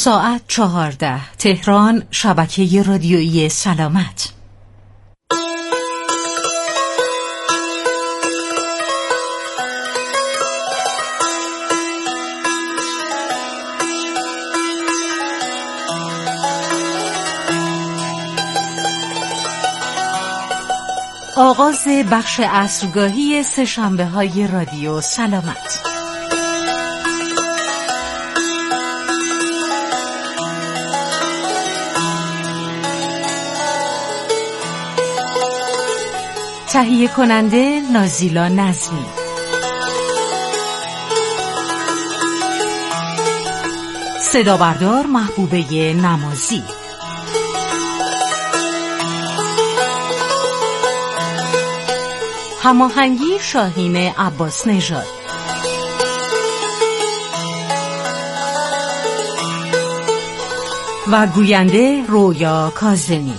ساعت 14 تهران، شبکه رادیویی سلامت. آغاز بخش عصرگاهی سه‌شنبه‌های رادیو سلامت. تهیه کننده نازیلا نظمی. صدا بردار محبوبه نمازی. هماهنگی شاهین عباس نژاد. و گوینده رویا کاظمی.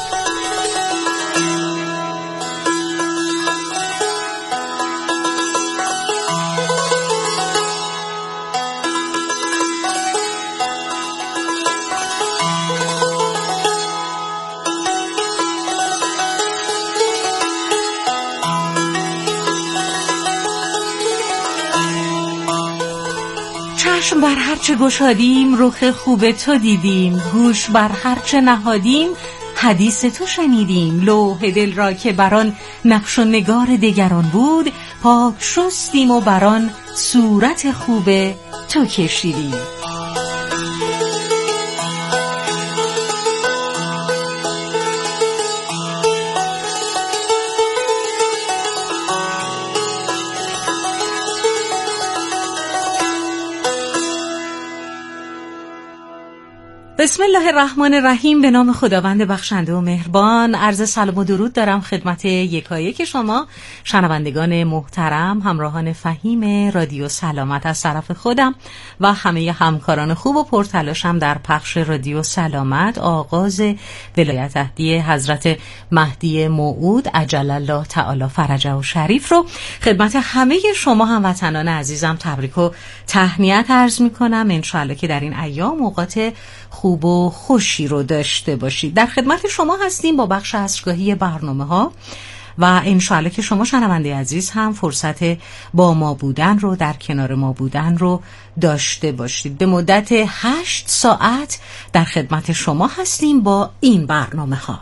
چشم بر هرچه گشادیم رخ خوب تو دیدیم، گوش بر هرچه نهادیم حدیث تو شنیدیم، لوح دل را که بران نقش و نگار دگران بود، پاک شستیم و بران صورت خوب تو کشیدیم. بسم الله الرحمن الرحیم. به نام خداوند بخشنده و مهربان. عرض سلام و درود دارم خدمت یکایک شما شنوندگان محترم، همراهان فهیم رادیو سلامت از طرف خودم و همه همکاران خوب و پرتلاشم در پخش رادیو سلامت. آغاز ولایت عهدی حضرت مهدی موعود عجل الله تعالی فرجه و شریف رو خدمت همه شما هموطنان عزیزم تبریک و تهنیت عرض می‌کنم. انشاءالله که در این ایام اوقات خوب و خوشی رو داشته باشید. در خدمت شما هستیم با بخش عصرگاهی برنامه‌ها و انشاءالله که شما شنونده عزیز هم فرصت با ما بودن رو، در کنار ما بودن رو داشته باشید. به مدت 8 ساعت در خدمت شما هستیم با این برنامه‌ها.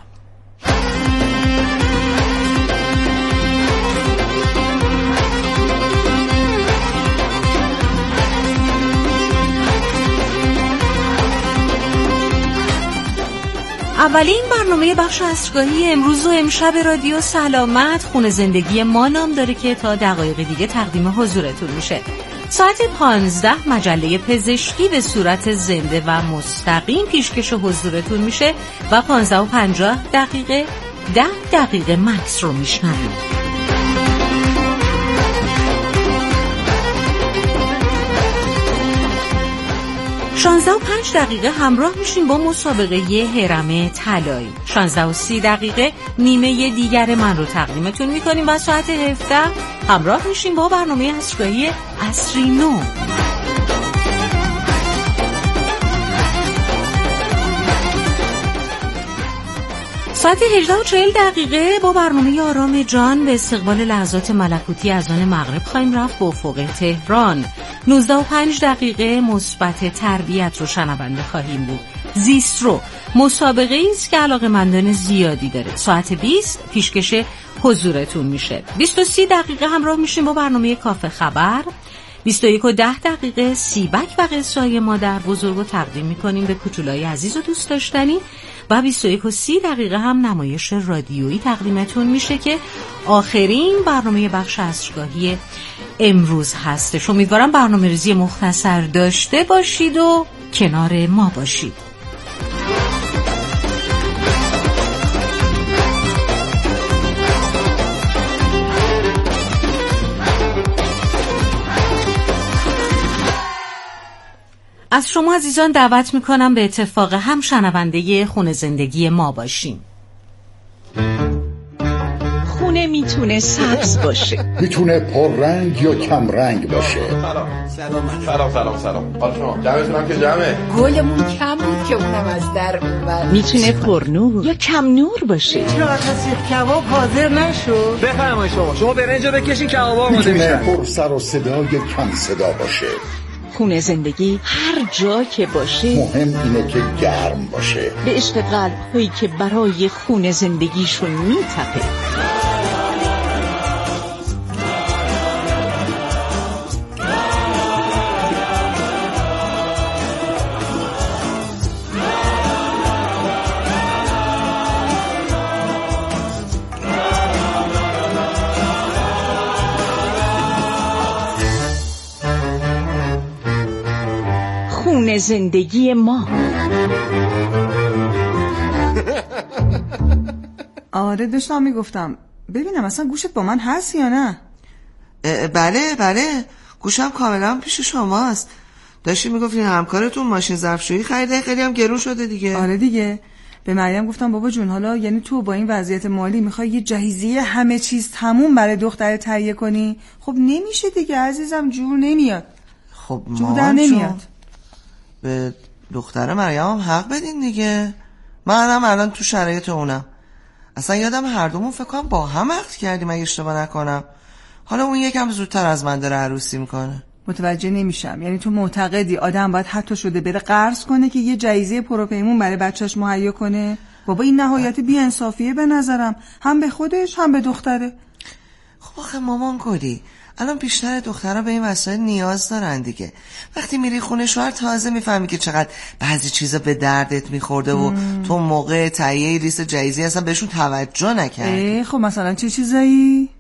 اولین برنامه بخش عصرگاهی امروز و امشب رادیو سلامت خون زندگی ما نام داره که تا دقایق دیگه تقدیم حضورتون میشه. ساعت 15 مجله پزشکی به صورت زنده و مستقیم پیشکش حضورتون میشه و 15:50 10 دقیقه مکس رو میشنویم. 16:05 همراه میشیم با مسابقه هرم طلایی. 16:30 نیمه دیگر من رو تقدیمتون میکنیم و ساعت 17 همراه میشیم با برنامه عصرگاهی عصری نو. ساعت 18:40 با برنامه آرام جان به استقبال لحظات ملکوتی از آن مغرب خواهیم رفت به افق تهران. 19:05 مثبت تربیت رو شنونده خواهیم بود. زیست رو مسابقه است که علاقه‌مندان زیادی داره. ساعت 20 پیشکش حضورتون میشه. 20:30 همراه میشیم با برنامه کافه خبر. 21:10 سیبک و قصه‌های مادر بزرگ رو تقدیم میکنیم به کوچولای عزیز و دوست داشتنی و 21:30 هم نمایش رادیویی تقدیمتون میشه که آخرین برنامه بخش عصرگاهی امروز هستش. امیدوارم برنامه‌ریزی مختصر داشته باشید و کنار ما باشید. از شما عزیزان دعوت میکنم به اتفاق هم شنونده خون زندگی ما باشیم. خونه میتونه سبز باشه، میتونه پررنگ یا کم رنگ باشه. سلام. حال شما؟ جمعتونم که جمعه. گلمون کم بود که اونم از در اومد. میتونه پرنور یا کم نور باشه. چرا سیخ کباب حاضر نشد؟ بفرمایید شما برنج رو بکشین کباب آماده میتونه میشه. پر سر و صدا یا کم صدا باشه. خونه زندگی هر جا که باشه مهم اینه که گرم باشه. به عشق قلب‌هایی که برای خونه زندگیشون میتپه. خونه زندگی ما. آره داشتم میگفتم ببینم اصلا گوشت با من هست یا نه؟ بله گوشم کاملا پیش شماست. داشتی میگفتین همکارتون ماشین ظرفشویی خریده، خیلی هم گرون شده دیگه. آره دیگه. به مریم گفتم بابا جون حالا یعنی تو با این وضعیت مالی میخوای یه جهیزیه همه چیز تموم برای دختر تهیه کنی؟ خب نمیشه دیگه عزیزم، جور نمیاد. خب جور در نمیاد. به دختر مریم هم حق بدین دیگه. منم الان تو شرایط اونم. اصلا یادم هر دومون فکر کنم با هم عقد کردیم اگه اشتباه نکنم. حالا اون یکم زودتر از من داره عروسی میکنه. متوجه نمیشم. یعنی تو معتقدی آدم باید حتی شده بره قرض کنه که یه جایزه پروپیمون برای بچهش مهیا کنه؟ بابا این نهایت بی‌انصافیه به نظرم، هم به خودش هم به دختره. خب آخه مامان گلی الان بیشتر دخترها به این وسایل نیاز دارن دیگه. وقتی میری خونه شوهر تازه میفهمی که چقدر بعضی چیزا به دردت میخورده و تو موقع تهیه لیست جایزی اصلا بهشون توجه نکردی. خب مثلا چه چیزایی؟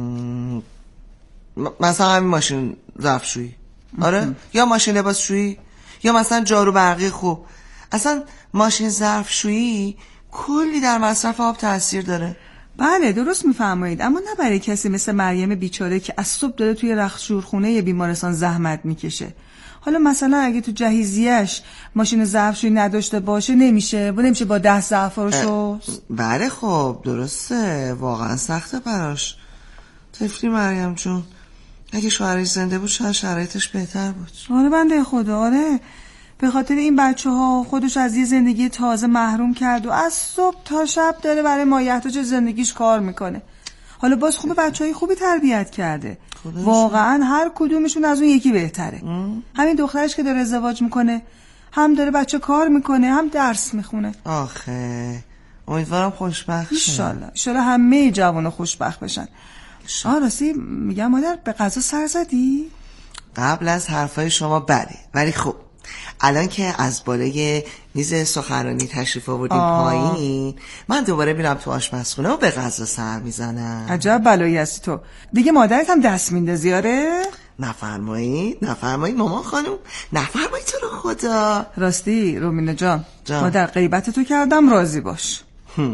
مثلا همین ماشین ظرفشویی، آره، یا ماشین لباسشویی، یا مثلا جارو برقی خوب. اصلا ماشین ظرفشویی کلی در مصرف آب تاثیر داره. بله درست میفرمایید، اما نه برای کسی مثل مریم بیچاره که از صبح داره توی رختشورخونه یه بیمارستان زحمت میکشه. حالا مثلا اگه تو جهیزیه‌اش ماشین ظرفشویی نداشته باشه نمیشه با 10 ظرفا رو شست. بله خب درسته، واقعا سخته براش. طفلی مریم جون، اگه شوهرش زنده بود شاید شرایطش بهتر بود. آره بنده خدا، آره. به خاطر این بچه‌ها خودش از یه زندگی تازه محروم کرد و از صبح تا شب داره برای مایحتاج زندگیش کار میکنه. حالا باز خوبه بچه‌های خوبی تربیت کرده، واقعا هر کدومشون از اون یکی بهتره. همین دخترش که داره ازدواج میکنه هم داره بچه کار میکنه هم درس میخونه. آخه امیدوارم خوشبخت شه. انشالله همه جوانا خوشبخت بشن. راستی میگم مادر به غذا سر زدی؟ قبل از حرفای شما بله، ولی خب الان که از بالای میز سخنرانی تشریف آوردیم پایین، من دوباره میرم تو آشپزخونه و به غذا سر میزنم. عجب بلایی هستی تو دیگه. مادرت هم دست میندازی؟ آره نفرمایید مامان خانم، نفرمایید تو رو خدا. راستی رومینه جان. مادر غیبت تو کردم، راضی باش.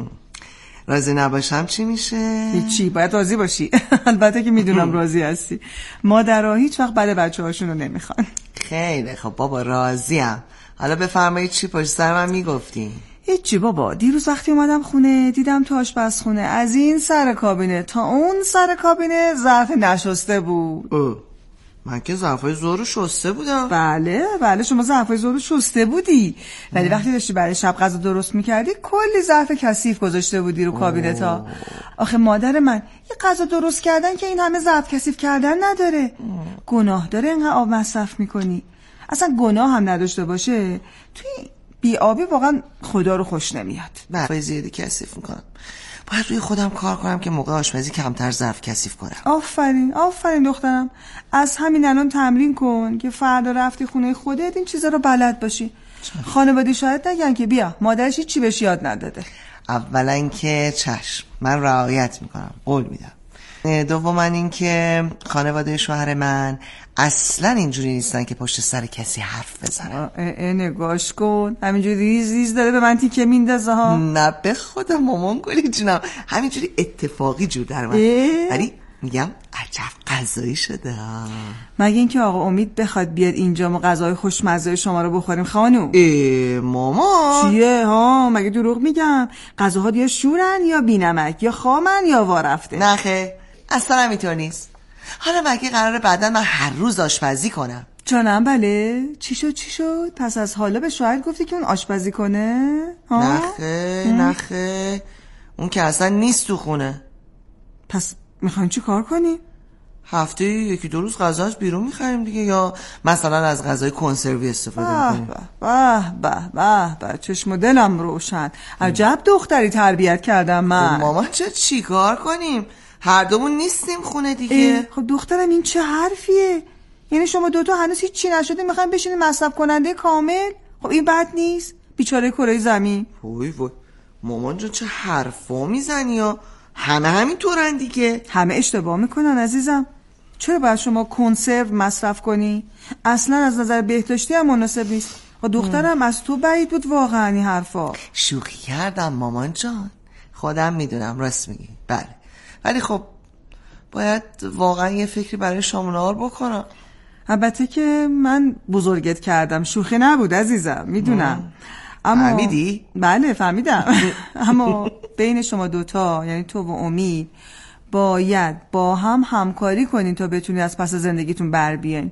راضی نباشم چی میشه؟ هیچی، باید راضی باشی. البته که میدونم راضی هستی. مادرها هیچ وقت بعد بچه هاشونو نمیخوان. خیلی خب بابا راضیم. حالا بفرمایید چی پشت سر من میگفتی؟ هیچی بابا، دیروز وقتی اومدم خونه دیدم تو آشپزخونه از این سر کابینه تا اون سر کابینه ظرف نشسته بود. من که ظرفای زورو شسته بودم. بله شما ظرفای زورو شسته بودی، ولی وقتی داشتی برای شب غذا درست میکردی کلی ظرف کثیف گذاشته بودی رو کابینت ها. آخه مادر من، یه غذا درست کردن که این همه ظرف کثیف کردن نداره. گناه داره اینقدر آب مصرف میکنی. اصلا گناه هم نداشته باشه توی بی آبی واقعا خدا رو خوش نمیاد. برای زیادی کثیف میکنم. باید روی خودم کار کنم که موقع آشپزی کمتر ظرف کثیف کنم. آفرین دخترم. از همین الان تمرین کن که فردا رفتی خونه خودت این چیزا رو بلد باشی. خانواده شاید نگن که بیا مادرش چی بهش یاد نداده. اولا که چشم، من رعایت میکنم، قول میدم. دوما این که خانواده شوهر من اصلا اینجوری نیستن که پشت سر کسی حرف بزنن. نگاش کن، همینجوری ریز داره به من تیکه میندازه ها. نه به خدا مامان گلی جونم، همینجوری اتفاقی جور در من. ولی میگم عجب غذایی شده. مگه اینکه آقا امید بخواد بیاد اینجا ما غذای خوشمزه شما رو بخوریم خانوم؟ ماما چیه ها؟ مگه دروغ میگم؟ غذاها یا شورن یا بینمک یا خامن یا وارفته. نخه اصلا همینطور نیست. حالا مگه قراره بعدا من هر روز آشپزی کنم؟ جانم بله. چی شد؟ پس از حالا به شوهر گفتی که اون آشپزی کنه؟ نخه اون که اصلا نیست تو خونه. پس میخواین چی کار کنی؟ هفته یکی دو روز غذاش بیرون میخریم دیگه، یا مثلا از غذای کنسروی استفاده میکنیم. به چشم و دلم روشن. عجب دختری تربیت کردم من. مامان چی کار کنیم؟ هر دومون نیستیم خونه دیگه. خب دخترم این چه حرفیه؟ یعنی شما دوتا هنوز هیچ چی نشده میخواین بشینید مصرف کننده کامل؟ خب این بد نیست؟ بیچاره کره زمین. وای مامان جان چه حرفا میزنی؟ یا همه همینطورن دیگه؟ همه اشتباه میکنن عزیزم. چرا باید شما کنسرو مصرف کنی؟ اصلا از نظر بهداشتی هم مناسب نیست. و دخترم از تو بعید بود واقعا این حرفا. شوخی کردم مامان جان، خودم میدونم راست میگی. بله ولی خب باید واقعا یه فکری برای شام و نهار بکنم. البته که من بزرگت کردم، شوخی نبود عزیزم، میدونم. اما فهمیدی؟ بله فهمیدم. اما بین شما دوتا یعنی تو و امید باید با هم همکاری کنین تا بتونی از پس زندگیتون بر بیاین.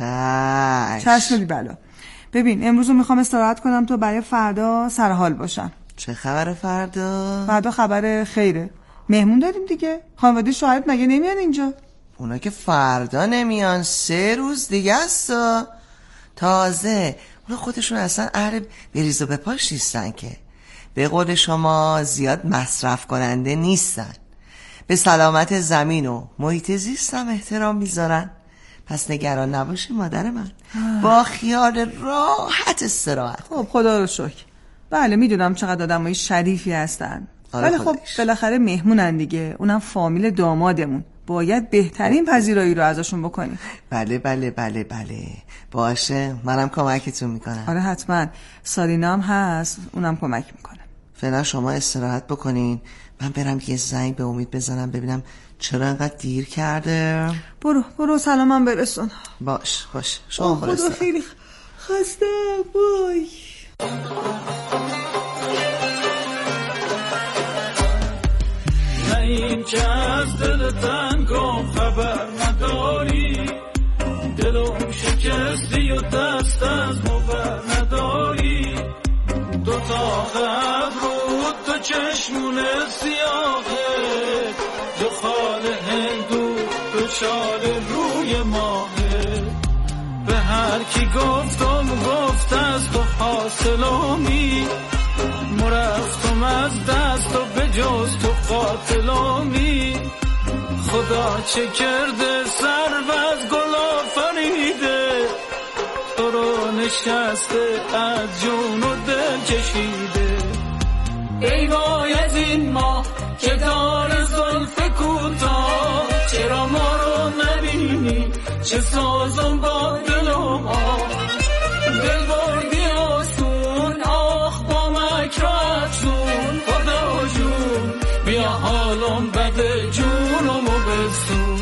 چشم بلا. ببین امروز میخوام استراحت کنم تا برای فردا سر حال باشم. چه خبر فردا؟ فردا خبر خیره. مهمون داریم دیگه. خانواده شاهد مگه نمیان اینجا؟ اونا که فردا نمیان، 3 روز دیگه است. تازه اونا خودشون اصلا اهل بریز و بپاش نیستن که. به قول شما زیاد مصرف کننده نیستن. به سلامت زمین و محیط زیست هم احترام میذارن. پس نگران نباشی مادر من. با خیال راحت استراحت. خب خدا رو شکر. بله میدونم چقدر آدمای شریفی هستن. ولی خب بالاخره مهمونن دیگه. اونم فامیل دامادمون. باید بهترین پذیرایی رو ازشون بکنیم. بله باشه، منم کمکتون میکنم. آره حتما. سارینا هم هست، اونم کمک میکنه. فعلا شما استراحت بکنین، من برم یه زنگ به امید بزنم ببینم چرا انقدر دیر کرده. برو سلامم برسون. باش شما برسون. خدا خیلی خسته بای. نه این که از دل تنگم خبر نداری، دلم شکستی و دست از مبر نداری. 2 تا قبر رو 2 چشمون سیاهه، 2 خال هندو 2 شال روی ماهه. به هر کی گفتم گفت از تو حاصلمی، مرفتم از دست و به جز تو قاتلمی. خدا چه کرده سرو از گل آفریده، تو رو نشسته از جون و دل کشیده. ای وای از این ماه که داره زلف کوتاه، چرا ما رو نبینی چه سازم با دلم. دل بردی آسون آخ با مکرفزون. خدا جون بیا حالم بده جونمو بسون.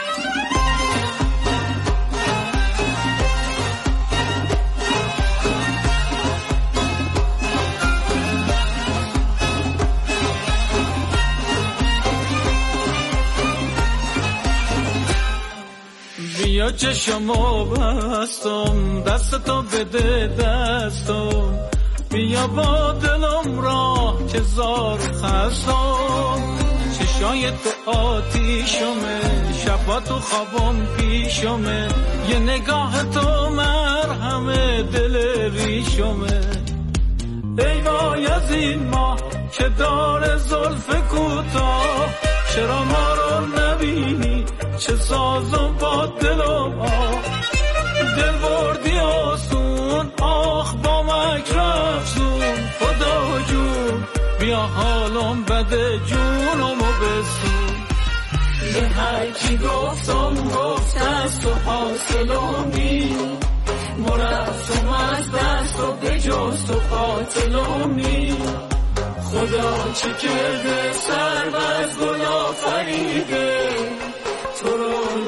بیا چشمو بستم دستتو بده دستم، بیا با دلم راه که زار خستم. چشای تو آتیشمه شبا تو خوابم پیشمه، یه نگاه تو مرهمه دل ریشمه. ای وای از این ماه که داره زلف کوتاه، چرا ما رو نبینی چه سازم با دلم. دل بردی آسون آخ با مکرفزون. خدا جون بیا حالم بده جونمو بسون. به هر کی گفتم گفت از تو حاصلمی، مرفتم از دست و به جز تو قاتلمی. خدا چه کرده سرو از گل آفریده،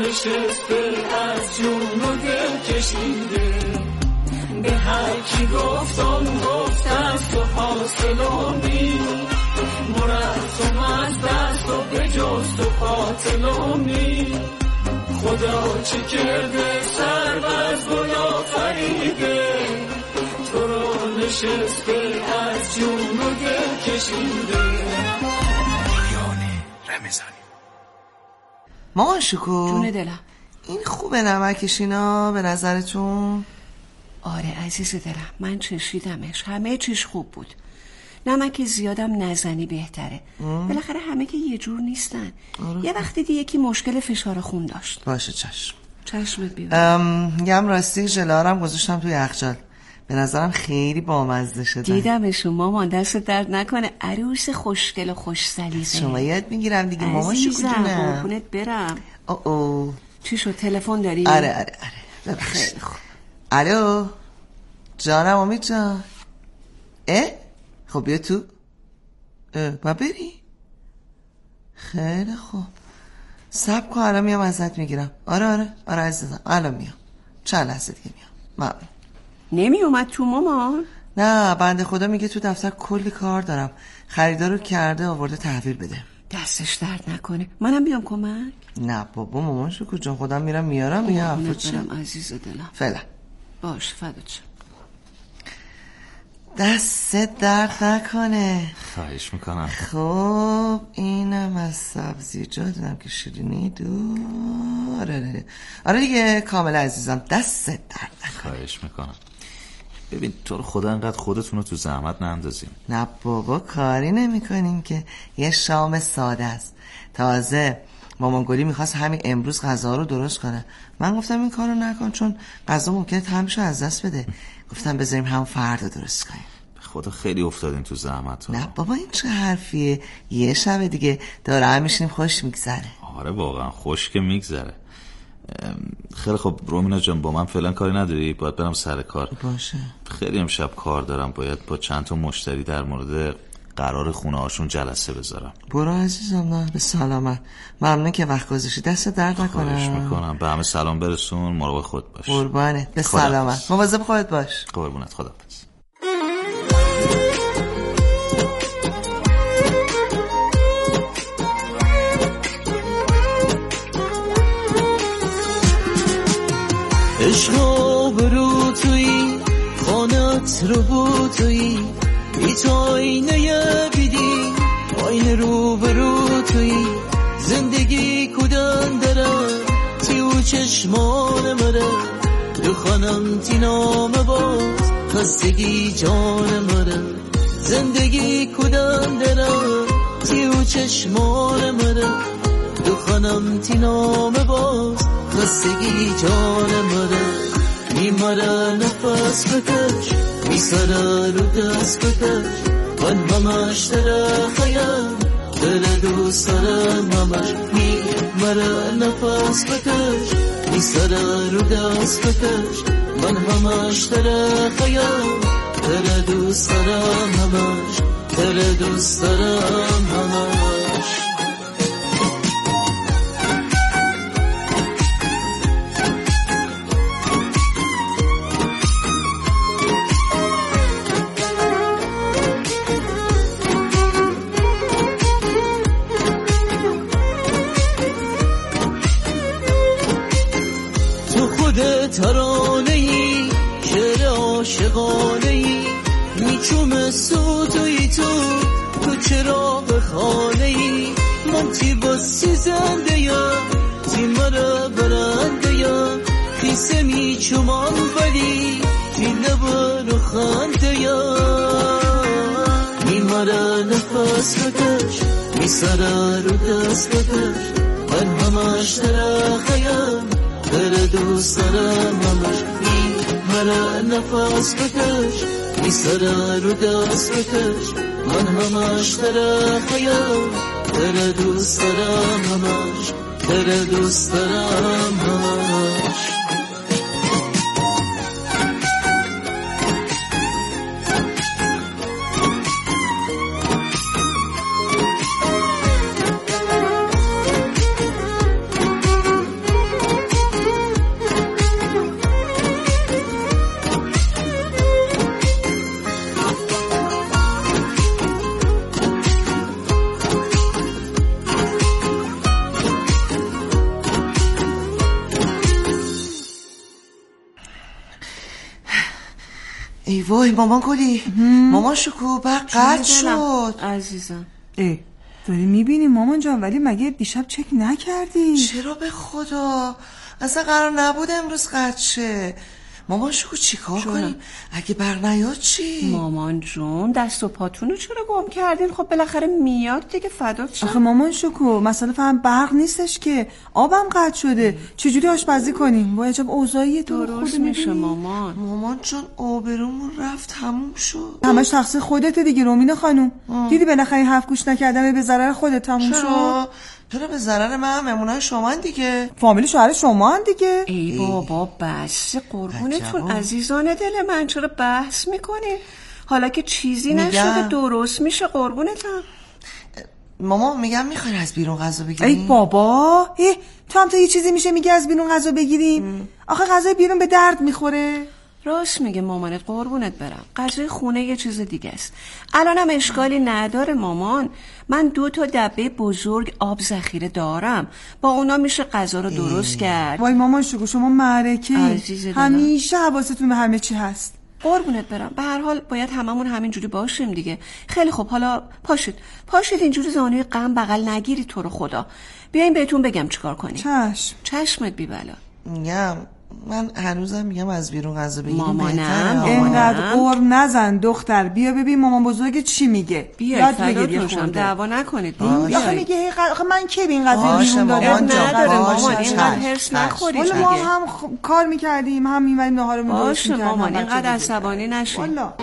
نشسته از جون و دل کشیده، به هر کی گفتم از تو حاصلومی، مرتم از دست و به جز تو قاتلومی. خدا چه کرده سر از گل آفریده، تو رو نشسته از جون و دل کشیده. مامان شکو جون دلم، این خوبه نمکش اینا به نظرتون؟ آره عزیز دلم، من چشیدمش، همه چیش خوب بود. نمک زیادم نزنی بهتره، بالاخره همه که یه جور نیستن. یه وقتی دیگه یکی مشکل فشار خون داشت. باشه چشم. چشمت بیارم. میگم راستی ژلارم گذاشتم توی یخچال، به نظرم خیلی بامزه شده. دیدمشون مامان، دست درد نکنه، عروس خوشگل و خوش سلیقه. شما یاد میگیرم دیگه مامان شکو جونم. قربونت برم. او چی شد، تلفن داری؟ آره خیلی خوب. الو جانم امید جان. خب بیا تو. با بری. خیلی خوب صبر کن، الان میام ازت میگیرم. آره عزیزم الان میام، چند لحظه دیگه میام. ممنون. نمی اومد تو مامان؟ نه بنده خدا میگه تو دفتر کلی کار دارم، خریدارو کرده آورده تحویل بده. دستش درد نکنه، منم بیام کمک؟ نه بابا مامان شکر جان، خودم میرم میارم. یه حرفا چی؟ عزیز دلم فعلا باش، فدات شم. دستت درد نکنه. خواهش میکنم. خب اینم از سبزیجات دادم که شیرینی دو. آره دیگه کامل عزیزم، دستت درد نکنه. خواهش میکنم. ببین تو رو خدا انقدر خودتون رو تو زحمت نندازیم. نه بابا کاری نمی کنیم که، یه شام ساده است. تازه مامان گلی میخواست همین امروز غذا رو درست کنه، من گفتم این کارو نکن چون غذا ممکنه طعمشو از دست بده. گفتم بذاریم هم فردا درست کنیم. خدا خیلی افتادین تو زحمت. نه بابا این چه حرفیه، یه شب دیگه داره هم میشینیم خوش میگذره. آره واقعا خوش که میگذره. خیلی خب رومینا جان با من فعلا کاری نداری؟ باید برم سر کار. باشه. خیلی امشب کار دارم، باید با چند تا مشتری در مورد قرار خونه هاشون جلسه بذارم. برو عزیزم، نه به سلامت. ممنون که وقت گذاشتی، دست درد نکنه. خواهش میکنم. به همه سلام برسون، مراقب خود باش. قربانت، به سلامت، مواظب خودت باش. قربونت، خداحافظ. عشقا برو توی خانت رو بو توی ایت آینه بیدی آینه رو برو توی زندگی کدن داره تیو چشمان مره دخانم تی نام باز خستگی جان مره زندگی کدن داره تیو چشمان مره دخانم تی نام باز خستگی جان مره میماره نفس بکش میسره رو دست بکش من همش داره خیام دل دوست دارم همش میماره نفس بکش میسره رو دست بکش من همش داره خیام دل دوست دارم همش دل دوست دارم همش. ترانه‌ای شعر عاشقانه‌ای میچوم سوتوی تو چراغ خانه‌ای من تی باسی زنده یا تی مرا برنده یا خیسه میچومم ولی تی لبا رو خنده یا میماره نفس بکش میسره رو دست بکش من همش ترخیم دل دوست دارم همش میمره نفس بکش میسره رو دست بکش من همش ترخیم دل دوست دارم همش دل دوست دارم همش. ای وای مامان گلی، مامان شکو قطع شد عزیزم. داری میبینی مامان جان، ولی مگه دیشب چک نکردی؟ چرا به خدا؟ اصلا قرار نبود امروز قطع شه. مامان شکو چی کار کنیم؟ اگه برق نیاد چی؟ مامان جون دست و پاتونو چرا گم کردین؟ خب بالاخره میاد دیگه، فدات شم. آخه مامان شکو مسئله فهم برق نیستش که، آبم قطع شده، چجوری آشپزی کنیم؟ با عجب اوضاعی درست میشه مامان جون آبرومون رفت تموم شد. همش تقصیر خودته دیگه رومینه خانوم. دیدی بالاخره این حرف گوش نکردم به ضرر خودت تموم شد. چرا به ضرر من؟ مهمونای شما دیگه، فامیل شوهر شما دیگه. ای بابا بس قربونتون عزیزان دل من، چرا بحث میکنی؟ حالا که چیزی نشده درست میشه قربونتم. ماما میگم میخواین از بیرون غذا بگیریم؟ ای بابا تو هم تا یه چیزی میشه میگه از بیرون غذا بگیریم؟ آخه غذای بیرون به درد میخوره. راست میگه مامانت، قربونت برم، غذای خونه یه چیز دیگه است. الانم اشکالی نداره مامان، من 2 دبه بزرگ آب ذخیره دارم، با اونا میشه غذا رو درست کرد. وای مامان شکو شما معرکه، همیشه حواستون به همه چی هست. قربونت برم، به هر حال باید هممون همینجوری باشیم دیگه. خیلی خوب، حالا پاشید اینجوری زانوی غم بغل نگیری تو رو خدا. بیاین بهتون بگم چیکار کنیم. چشمت بی بلا. میگم من هنوزم میگم از بیرون غذا بگیریم. مامانم اینقدر قور نزن دختر، بیا ببین مامان بزرگ چی میگه. یاد بگیر دعوا نکنید. آخه میگه آخه من کی به این قضیه بیرون دادم؟ نداره مامان، اینقدر هرس نخورید دیگه. ما هم کار میکردیم، هم میمونیم نهارمون درست میکردیم. مامان اینقدر عصبانی نشین. والا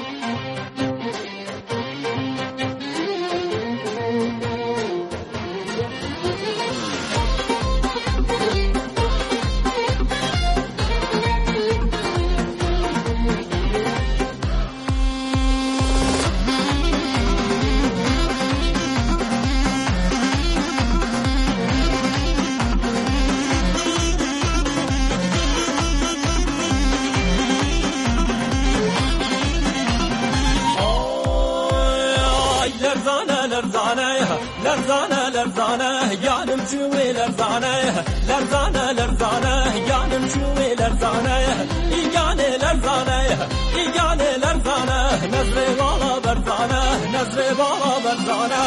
لرزانه yanım çuve lerzane yanım çuve lerzane igane lerzane nazre bala berzane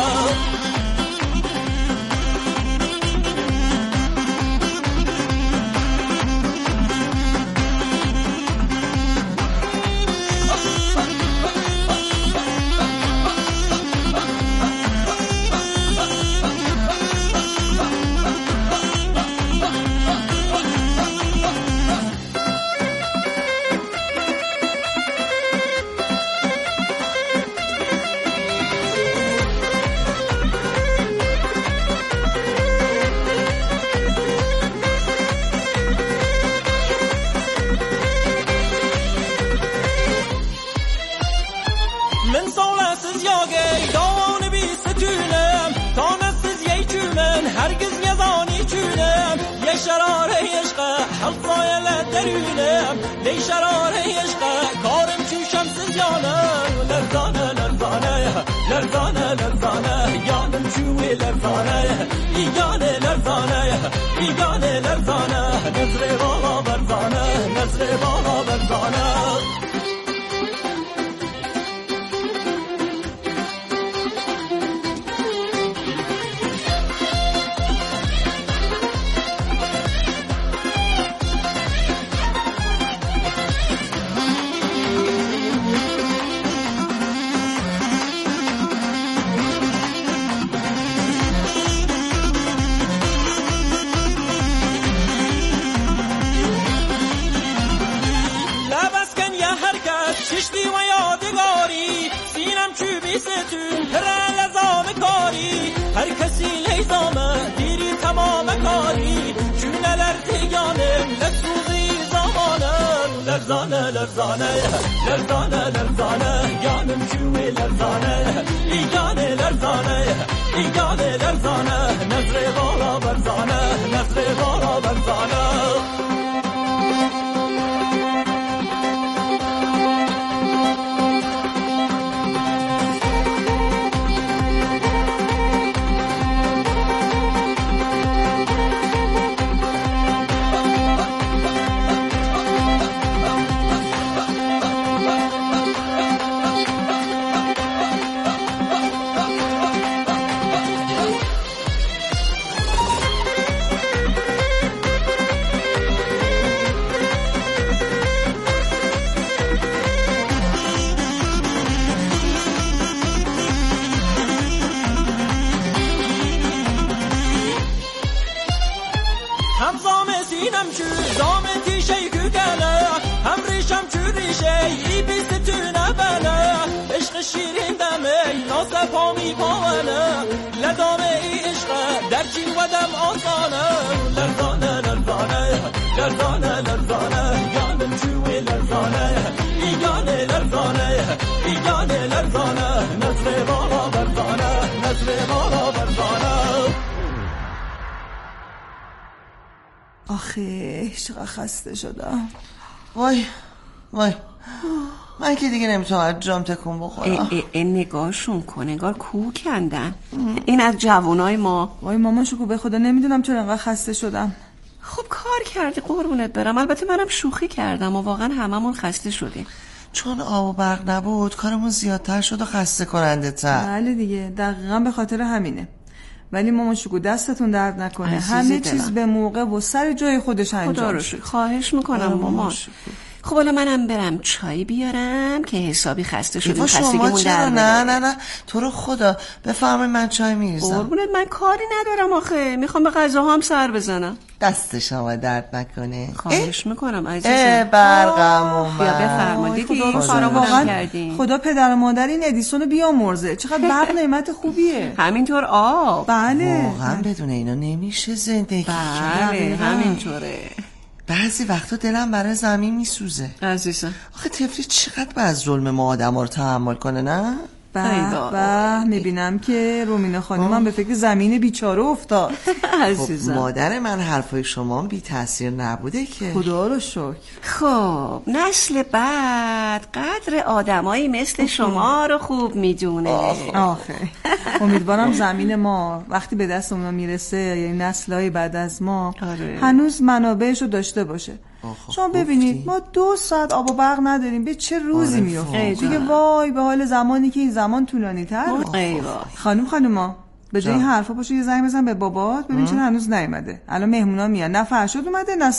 لی شراره عشق کارم چون شمس جانم لرزانه یانم چوی لرزانه ایگانه لرزانه نظر بالا برزانه چشتی و یادگاری سینم چوبی ستون هر لزام کاری هر کسی لیزامه دیری تمام کاری چونلر دیگانم لسوزی زمانم لرزانه یانم چوی لرزانه ایگانه لرزانه نظر بالا برزانه ریشم چو زامتی شیکو گله هم ریشم چو ریشه ای بیست تو نبله عشق شیرین دمه ناسه پامی پاونه لدامه ای عشق در جین و دم آسانه لرزانه لرزانه لرزانه لرزانه یانم چوی لرزانه ایگانه لرزانه ایگانه لرزانه نظر بالا برزانه نظر بالا برزانه. آخه چقدر خسته شدم. وای من که دیگه نمیتونم از جام تکون بخورم. نگاهشون کن انگار کوه کندن. این از جوانای ما. وای مامان شکو به خدا نمیدونم چرا انقدر خسته شدم. خب کار کردی قربونت برم. البته منم شوخی کردم و واقعا هممون خسته شدیم. چون آب و برق نبود کارمون زیادتر شد و خسته کننده تر. بله دیگه دقیقا به خاطر همینه. ولی مامان شکو دستتون درد نکنه. همه چیز به موقع و سر جای خودش انجام شد. خواهش میکنم مامان. خب حالا منم برم چای بیارم که حسابی خسته شدیم. خستگیمون در نه تو رو خدا بفرمایید من چای میریزم. قربونت من کاری ندارم آخه میخوام به غذاهام سر بزنم. دست شما درد نکنه. خواهش میکنم عزیزم. برقم اومد. بیا بفرمایید دیگه کارامون کردیم. خدا پدر و مادر این ادیسونو بیامرزه. چقدر برق نعمت خوبیه. همینطور آب. بله واقعا بدون اینا نمیشه زندگی. بله همینطوره. بعضی وقتا دلم برای زمین میسوزه عزیزم. آخه طفلی چقدر باید ظلم ما آدم رو تحمل کنه نه؟ به میبینم که رومینا خانمم به فکر زمین بیچاره افتاد. عزیزم. خب مادر من حرفای شما بی تاثیر نبوده که. خدا رو شکر. خب نسل بعد قدر آدمایی مثل شما رو خوب میدونه. آخه امیدوارم زمین ما وقتی به دست اونا میرسه یعنی نسل‌های بعد از ما هنوز منابعش رو داشته باشه. شما ببینید ما 2 ساعت آب و برق نداریم به چه روزی میفته دیگه. وای به حال زمانی که این زمان طولانی تر. خانوما به جای این حرفا پاشو یه زنگ بزن به بابات ببین چرا هنوز نیومده. الان مهمونا میان نه فرشاد اومده نه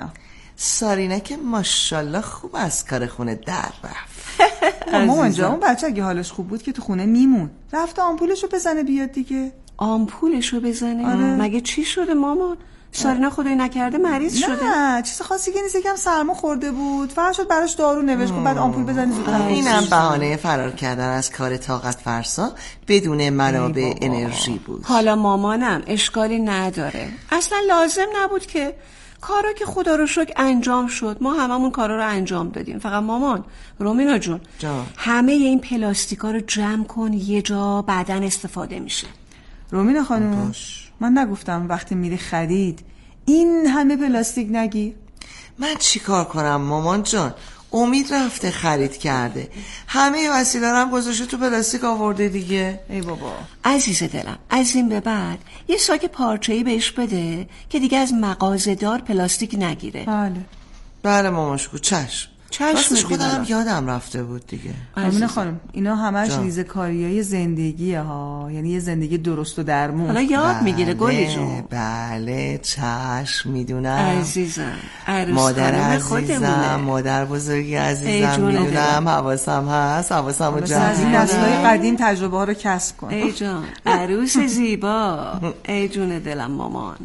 سارینا که ماشاءالله خوب از کار خونه در رفت. مامان جان اون بچه اگه حالش خوب بود که تو خونه میمون. رفته آمپولشو بزنه بیاد دیگه. آمپولشو بزنه؟ مگه چی شده مامان؟ سارینا خدای نکرده مریض شده؟ نه چیز خاصی که نیست. یکم سرما خورده بود فرشاد براش دارو نوشت که بعد آمپول بزنی زودتر. اینم بهانه فرار کردن از کار طاقت فرسا بدون منابع انرژی بود. حالا مامانم اشکالی نداره. اصلا لازم نبود که. کارا که خدا رو شکر انجام شد. ما هممون کارا رو انجام دادیم. فقط مامان رومینا جون همه این پلاستیکا رو جمع کن یه جا بعدن استفاده میشه. رومینا خانم من نگفتم وقتی میری خرید این همه پلاستیک نگیر؟ من چی کار کنم مامان جان؟ امید رفته خرید کرده همه وسیله رو هم گذاشته تو پلاستیک آورده دیگه. ای بابا عزیز دلم از این به بعد یه ساک پارچه‌ای بهش بده که دیگه از مغازه‌دار پلاستیک نگیره. بله مامان شکو چشم خودم یادم رفته بود دیگه. امینه خانم اینا همش ریزه‌کاریای زندگیه ها. یعنی یه زندگی درست و درمون. حالا یاد میگیره گلی جون. بله چشم میدونم عزیزم. مادر عزیزم مادر بزرگی عزیزم میدونم. حواسم هست حواسمو جمع از این نسل‌های قدیم تجربه ها رو کسب کن. ای جان عروس زیبا. ای جون دلم مامان.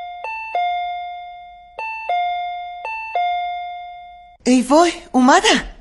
ای وای اومدن.